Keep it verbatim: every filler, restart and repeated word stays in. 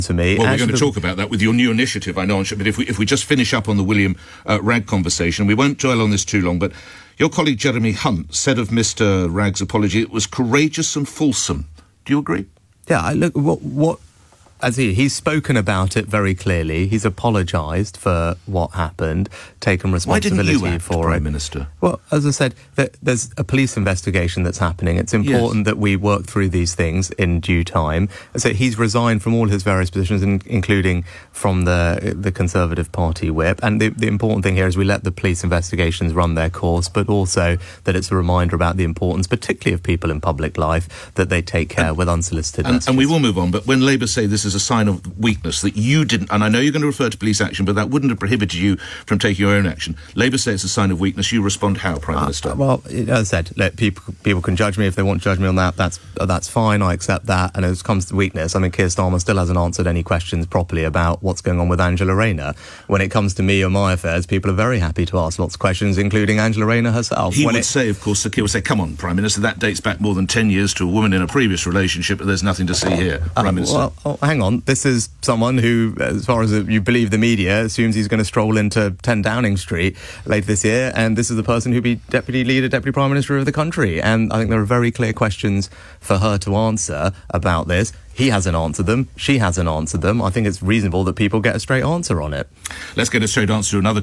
to me. Well, we're going to talk about that with your new initiative, I know, but if we, if we just finish up on the William uh, Wragg conversation, we won't dwell on this too long, but your colleague Jeremy Hunt said of Mister Wragg's apology, it was courageous and fulsome. Do you agree? Yeah, I look, what... what As he, he's spoken about it very clearly. He's apologised for what happened, taken responsibility Why didn't you act, for Prime it. Minister? Well, as I said, there, there's a police investigation that's happening. It's important yes. that we work through these things in due time. So he's resigned from all his various positions, in, including from the the Conservative Party whip. And the, the important thing here is we let the police investigations run their course, but also that it's a reminder about the importance, particularly of people in public life, that they take care and, with unsolicited and, messages. And we will move on, but when Labour say this is a sign of weakness that you didn't, and I know you're going to refer to police action, but that wouldn't have prohibited you from taking your own action. Labour say it's a sign of weakness. You respond how, Prime uh, Minister? Well, as I said, look, people people can judge me if they want to judge me on that. That's that's fine. I accept that. And as it comes to weakness, I mean, Keir Starmer still hasn't answered any questions properly about what's going on with Angela Rayner. When it comes to me or my affairs, people are very happy to ask lots of questions, including Angela Rayner herself. He when would it, say, of course, Sir Keir would say, come on, Prime Minister, that dates back more than ten years to a woman in a previous relationship, but there's nothing to see here, Prime uh, Minister. Well, oh, hang on. This is someone who, as far as you believe the media, assumes he's going to stroll into ten Downing Street later this year, and this is the person who'll be Deputy Leader, Deputy Prime Minister of the country. And I think there are very clear questions for her to answer about this. He hasn't answered them. She hasn't answered them. I think it's reasonable that people get a straight answer on it. Let's get a straight answer to another